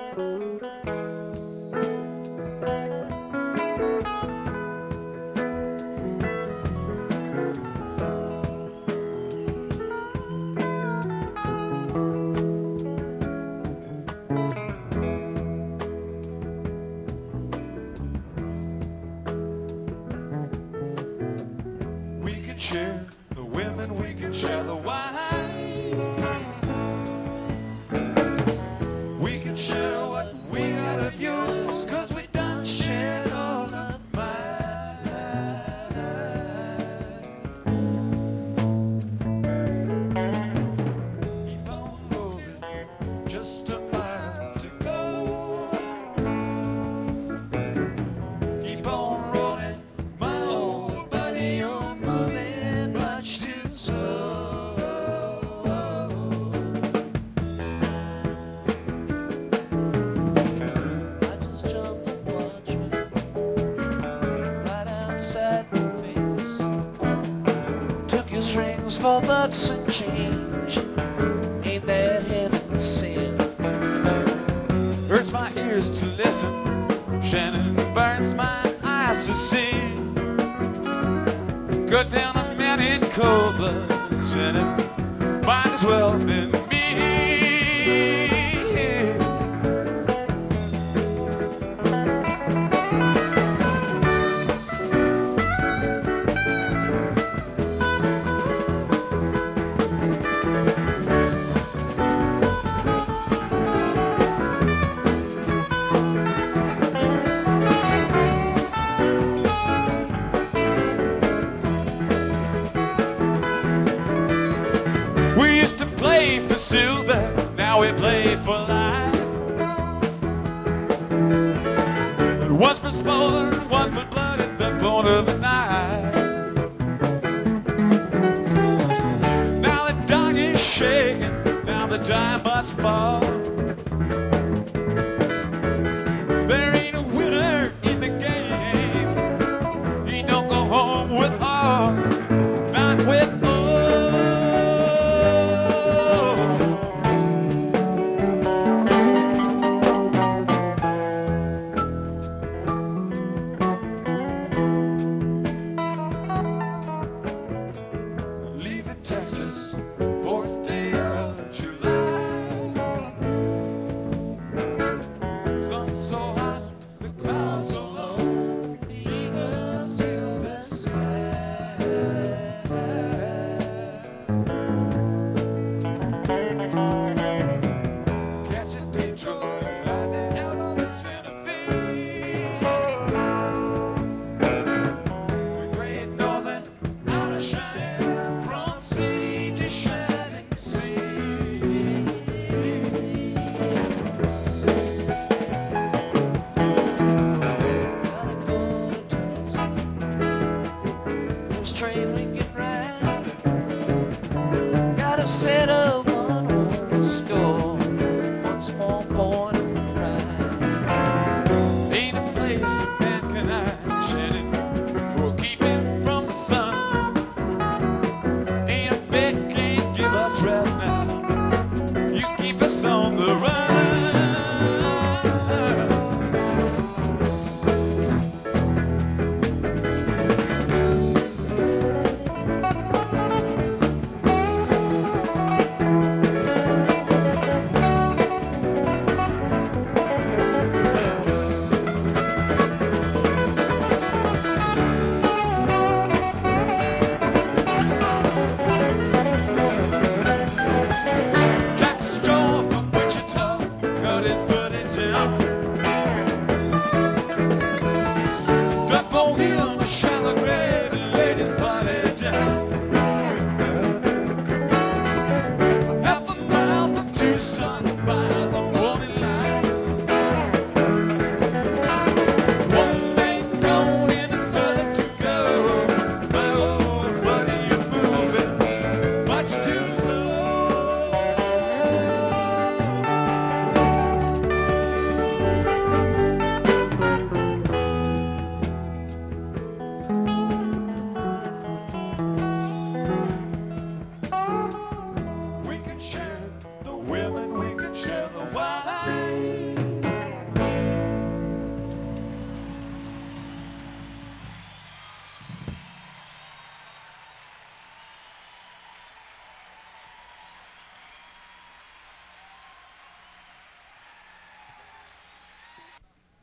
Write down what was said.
Share the women, we can share the wine. We can share what we got of yours, 'cause we done shared all of mine. Keep on moving, just a mile to go. Keep on rolling, my old buddy, you're moving much too slow. I just jumped the watchman right outside the fence. Took his rings for bucks and change. Ain't that heaven sent? Hurts my ears to listen, Shannon burns my eyes to see. Cut down a man in cold blood, Shannon might as well have been me. We used to play for silver, now we play for life. Once for smolder, once for blood at the point of a knife. Now the dog is shaking, now the time must fall.